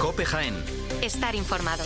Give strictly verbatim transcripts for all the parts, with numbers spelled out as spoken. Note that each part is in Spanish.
COPE Jaén. Estar informado.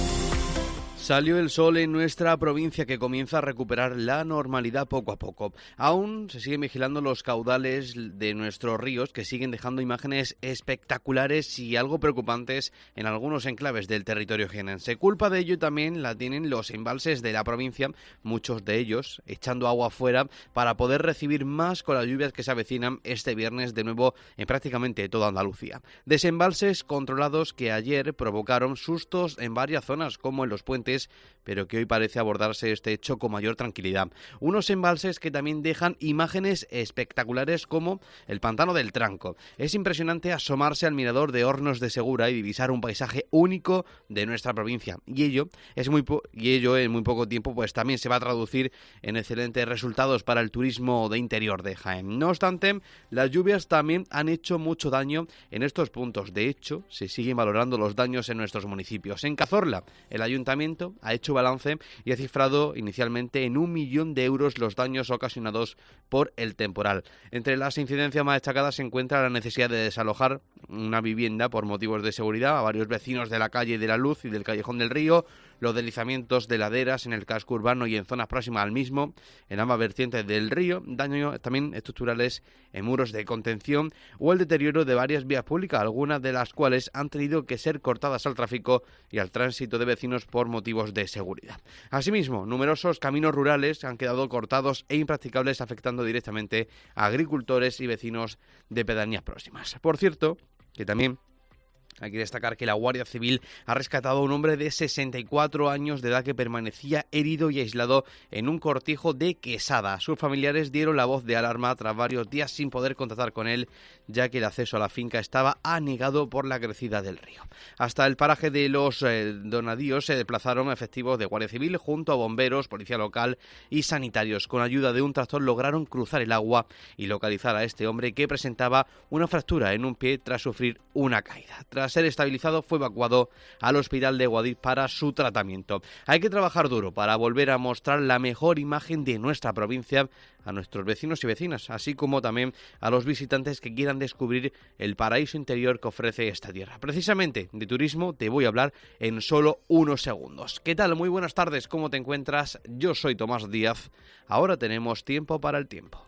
Salió el sol en nuestra provincia, que comienza a recuperar la normalidad poco a poco. Aún se siguen vigilando los caudales de nuestros ríos, que siguen dejando imágenes espectaculares y algo preocupantes en algunos enclaves del territorio jienense. Culpa de ello también la tienen los embalses de la provincia, muchos de ellos echando agua afuera para poder recibir más con las lluvias que se avecinan este viernes de nuevo en prácticamente toda Andalucía. Desembalses controlados que ayer provocaron sustos en varias zonas, como en los puentes, pero que hoy parece abordarse este hecho con mayor tranquilidad. Unos embalses que también dejan imágenes espectaculares, como el pantano del Tranco. Es impresionante asomarse al mirador de Hornos de Segura y divisar un paisaje único de nuestra provincia. Y ello es muy po- y ello en muy poco tiempo pues también se va a traducir en excelentes resultados para el turismo de interior de Jaén. No obstante, las lluvias también han hecho mucho daño en estos puntos. De hecho, se siguen valorando los daños en nuestros municipios. En Cazorla, el ayuntamiento ha hecho balance y ha cifrado inicialmente en un millón de euros los daños ocasionados por el temporal. Entre las incidencias más destacadas se encuentra la necesidad de desalojar una vivienda por motivos de seguridad a varios vecinos de la calle de la Luz y del Callejón del Río, los deslizamientos de laderas en el casco urbano y en zonas próximas al mismo, en ambas vertientes del río, daños también estructurales en muros de contención o el deterioro de varias vías públicas, algunas de las cuales han tenido que ser cortadas al tráfico y al tránsito de vecinos por motivos de seguridad. Asimismo, numerosos caminos rurales han quedado cortados e impracticables, afectando directamente a agricultores y vecinos de pedanías próximas. Por cierto, que también hay que destacar que la Guardia Civil ha rescatado a un hombre de sesenta y cuatro años de edad que permanecía herido y aislado en un cortijo de Quesada. Sus familiares dieron la voz de alarma tras varios días sin poder contactar con él, ya que el acceso a la finca estaba anegado por la crecida del río. Hasta el paraje de los eh, Donadíos se desplazaron efectivos de Guardia Civil junto a bomberos, policía local y sanitarios. Con ayuda de un tractor lograron cruzar el agua y localizar a este hombre, que presentaba una fractura en un pie tras sufrir una caída. Tras ser estabilizado, fue evacuado al hospital de Guadix para su tratamiento. Hay que trabajar duro para volver a mostrar la mejor imagen de nuestra provincia a nuestros vecinos y vecinas, así como también a los visitantes que quieran descubrir el paraíso interior que ofrece esta tierra. Precisamente de turismo te voy a hablar en solo unos segundos. ¿Qué tal? Muy buenas tardes, ¿cómo te encuentras? Yo soy Tomás Díaz. Ahora tenemos tiempo para el tiempo.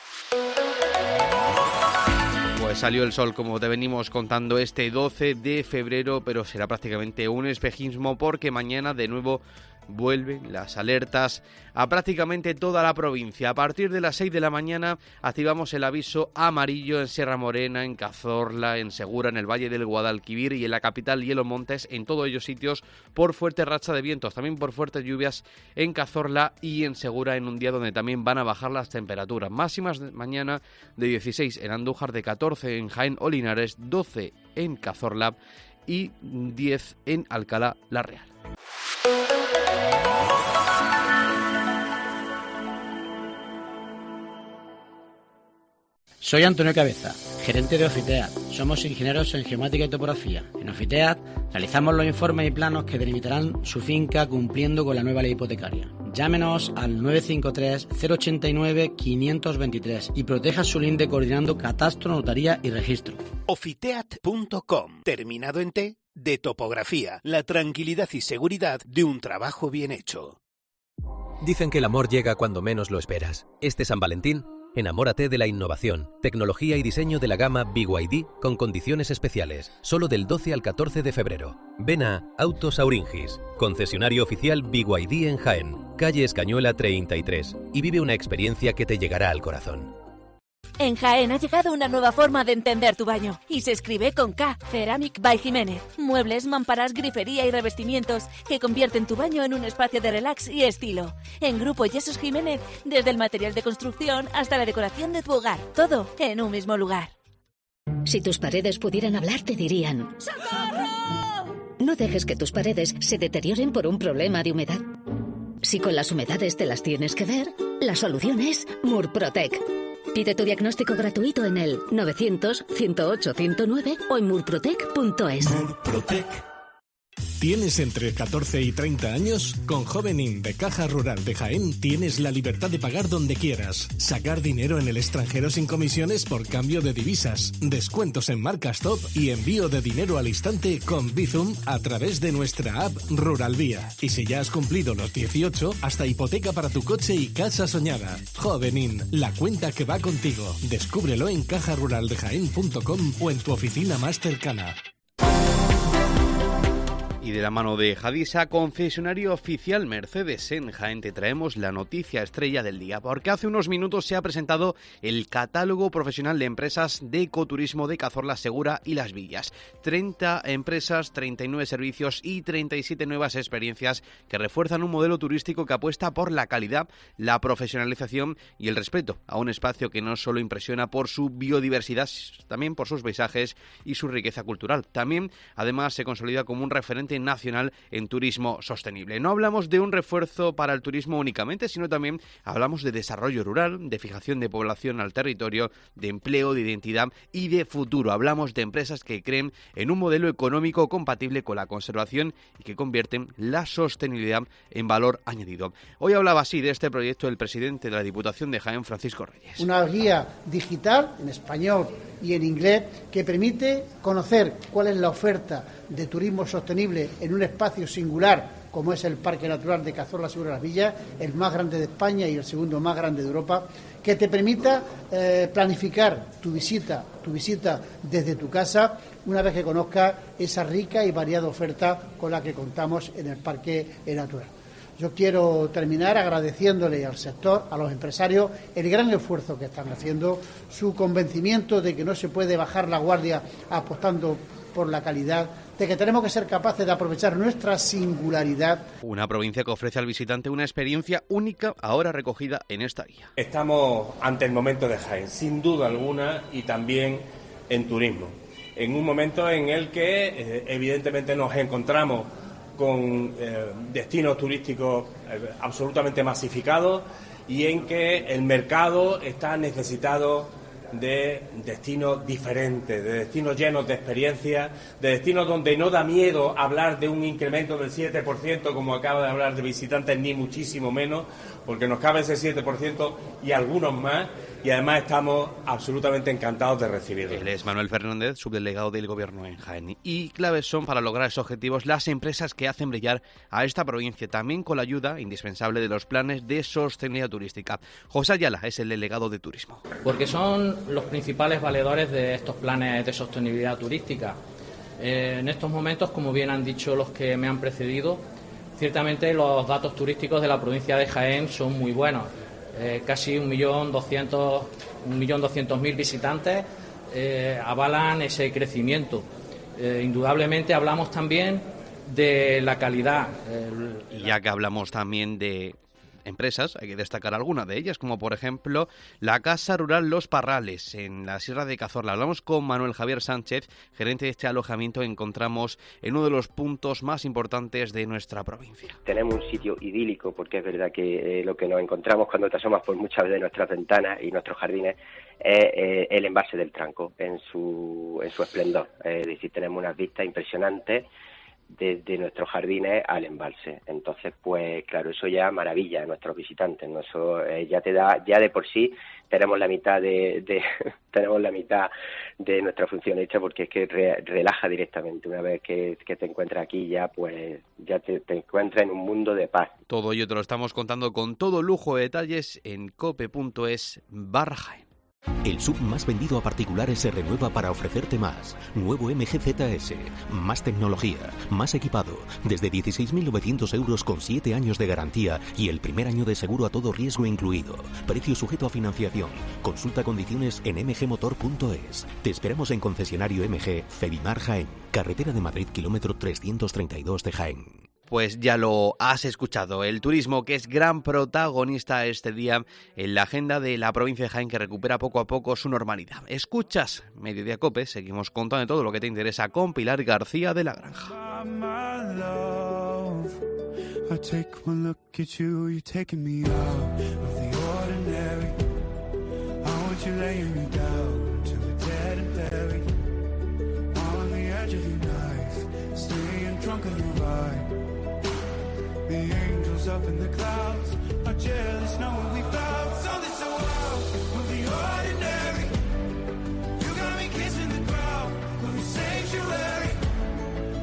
Pues salió el sol, como te venimos contando, este doce de febrero, pero será prácticamente un espejismo, porque mañana de nuevo vuelven las alertas a prácticamente toda la provincia. A partir de las seis de la mañana activamos el aviso amarillo en Sierra Morena, en Cazorla, en Segura, en el Valle del Guadalquivir y en la capital y en los montes, en todos ellos sitios, por fuerte racha de vientos, también por fuertes lluvias en Cazorla y en Segura, en un día donde también van a bajar las temperaturas. Máximas de mañana de dieciséis en Andújar, de catorce en Jaén o Linares, doce en Cazorla y diez en Alcalá la Real. Soy Antonio Cabeza, gerente de Ofiteat. Somos ingenieros en geomática y topografía. En Ofiteat realizamos los informes y planos que delimitarán su finca cumpliendo con la nueva ley hipotecaria. Llámenos al nueve cinco tres, cero ocho nueve, cinco dos tres y proteja su linde coordinando catastro, notaría y registro. Ofiteat punto com, terminado en T, de topografía, la tranquilidad y seguridad de un trabajo bien hecho. Dicen que el amor llega cuando menos lo esperas. Este San Valentín, enamórate de la innovación, tecnología y diseño de la gama B Y D con condiciones especiales, solo del doce al catorce de febrero. Ven a Autos Auringis, concesionario oficial B Y D en Jaén, calle Escañuela treinta y tres, y vive una experiencia que te llegará al corazón. En Jaén ha llegado una nueva forma de entender tu baño y se escribe con K. Ceramic by Jiménez. Muebles, mamparas, grifería y revestimientos que convierten tu baño en un espacio de relax y estilo. En Grupo Yesos Jiménez, desde el material de construcción hasta la decoración de tu hogar. Todo en un mismo lugar. Si tus paredes pudieran hablar, te dirían: ¡socorro! No dejes que tus paredes se deterioren por un problema de humedad. Si con las humedades te las tienes que ver, la solución es Murprotec. Pide tu diagnóstico gratuito en el novecientos, ciento ocho, ciento nueve o en murprotec punto es. Murprotec. ¿Tienes entre catorce y treinta años? Con Jovenin de Caja Rural de Jaén tienes la libertad de pagar donde quieras, sacar dinero en el extranjero sin comisiones por cambio de divisas, descuentos en marcas top y envío de dinero al instante con Bizum a través de nuestra app Rural Vía. Y si ya has cumplido los dieciocho, hasta hipoteca para tu coche y casa soñada. Jovenin, la cuenta que va contigo. Descúbrelo en caja rural de jaén punto com o en tu oficina más cercana. Y de la mano de Hadisa, concesionario oficial Mercedes en Jaén, te traemos la noticia estrella del día, porque hace unos minutos se ha presentado el catálogo profesional de empresas de ecoturismo de Cazorla, Segura y Las Villas. treinta empresas, treinta y nueve servicios y treinta y siete nuevas experiencias que refuerzan un modelo turístico que apuesta por la calidad, la profesionalización y el respeto a un espacio que no solo impresiona por su biodiversidad, también por sus paisajes y su riqueza cultural. También, además, se consolida como un referente nacional en turismo sostenible. No hablamos de un refuerzo para el turismo únicamente, sino también hablamos de desarrollo rural, de fijación de población al territorio, de empleo, de identidad y de futuro. Hablamos de empresas que creen en un modelo económico compatible con la conservación y que convierten la sostenibilidad en valor añadido. Hoy hablaba así de este proyecto el presidente de la Diputación de Jaén, Francisco Reyes. Una guía digital en español y en inglés que permite conocer cuál es la oferta de turismo sostenible en un espacio singular como es el Parque Natural de Cazorla, Segura y Las Villas, el más grande de España y el segundo más grande de Europa, que te permita eh, planificar tu visita, tu visita desde tu casa, una vez que conozcas esa rica y variada oferta con la que contamos en el Parque Natural. Yo quiero terminar agradeciéndole al sector, a los empresarios, el gran esfuerzo que están haciendo, su convencimiento de que no se puede bajar la guardia apostando por la calidad, de que tenemos que ser capaces de aprovechar nuestra singularidad. Una provincia que ofrece al visitante una experiencia única, ahora recogida en esta guía. Estamos ante el momento de Jaén, sin duda alguna, y también en turismo. En un momento en el que, eh, evidentemente, nos encontramos con eh, destinos turísticos eh, absolutamente masificados y en que el mercado está necesitado de destinos diferentes, de destinos llenos de experiencias, de destinos donde no da miedo hablar de un incremento del siete por ciento, como acaba de hablar de visitantes, ni muchísimo menos, porque nos cabe ese siete por ciento y algunos más, y además estamos absolutamente encantados de recibirlo. Él es Manuel Fernández, subdelegado del Gobierno en Jaén. Y claves son para lograr esos objetivos las empresas que hacen brillar a esta provincia, también con la ayuda indispensable de los planes de sostenibilidad turística. José Ayala es el delegado de Turismo. Porque son los principales valedores de estos planes de sostenibilidad turística. Eh, en estos momentos, como bien han dicho los que me han precedido, ciertamente los datos turísticos de la provincia de Jaén son muy buenos. Eh, casi un millón doscientos mil visitantes eh, avalan ese crecimiento. Eh, indudablemente hablamos también de la calidad. Eh, y ya que hablamos también de empresas, hay que destacar algunas de ellas, como por ejemplo la Casa Rural Los Parrales, en la Sierra de Cazorla. Hablamos con Manuel Javier Sánchez, gerente de este alojamiento, encontramos en uno de los puntos más importantes de nuestra provincia. Tenemos un sitio idílico, porque es verdad que eh, lo que nos encontramos cuando te asomas por muchas de nuestras ventanas y nuestros jardines es eh, el embalse del Tranco en su, en su esplendor. Eh, es decir, tenemos unas vistas impresionantes desde nuestros jardines al embalse. Entonces, pues claro, eso ya maravilla a nuestros visitantes, ¿no? Eso eh, ya te da, ya de por sí tenemos la mitad de, de tenemos la mitad de nuestra función hecha, porque es que re, relaja directamente. Una vez que, que te encuentras aquí, ya pues ya te, te encuentras en un mundo de paz. Todo ello te lo estamos contando con todo lujo de detalles en cope punto es barra Jaén. El S U V más vendido a particulares se renueva para ofrecerte más. Nuevo M G Z S. Más tecnología, más equipado. Desde dieciséis mil novecientos euros con siete años de garantía y el primer año de seguro a todo riesgo incluido. Precio sujeto a financiación. Consulta condiciones en m g motor punto es. Te esperamos en concesionario M G, Febimar Jaén. Carretera de Madrid, kilómetro trescientos treinta y dos de Jaén. Pues ya lo has escuchado, el turismo, que es gran protagonista este día en la agenda de la provincia de Jaén, que recupera poco a poco su normalidad. Escuchas Mediodía Cope, seguimos contando todo lo que te interesa con Pilar García de la Granja. You laying me down.